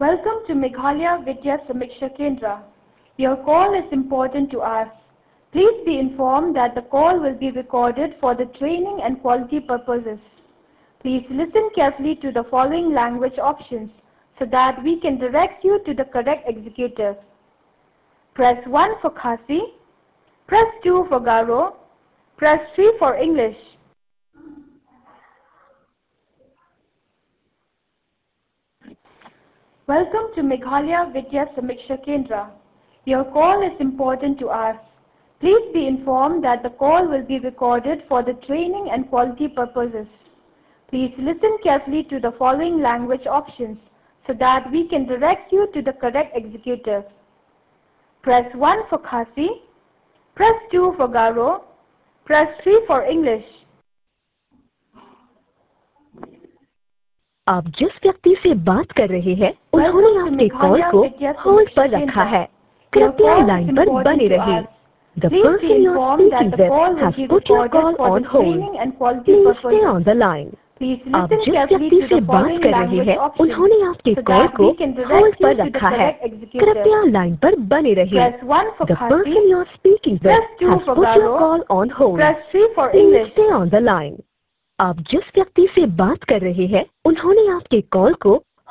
Welcome to Meghalaya Vidya Samiksha Kendra. Your call is important to us. Please be informed that the call will be recorded for the training and quality purposes. Please listen carefully to the following language options so that we can direct you to the correct executive. Press 1 for Khasi, press 2 for Garo, press 3 for English. Welcome to Meghalaya Vidya Samiksha Kendra. Your call is important to us. Please be informed that the call will be recorded for the training and quality purposes. Please listen carefully to the following language options so that we can direct you to the correct executive. Press 1 for Khasi, press 2 for Garo, press 3 for English. आप जिस व्यक्ति से बात कर रहे हैं उन्होंने आपके कॉल को होल्ड पर रखा है। कृपया लाइन पर बने रहिए। The person you are speaking with has put your call on hold. Please stay on the line. आप जिस व्यक्ति से बात कर रहे हैं उन्होंने आपके कॉल को होल्ड पर रखा है। कृपया लाइन पर बने रहिए। The person you are speaking with has put your call on hold. Please stay on the line. आप जिस व्यक्ति से बात कर रहे हैं उन्होंने आपके कॉल को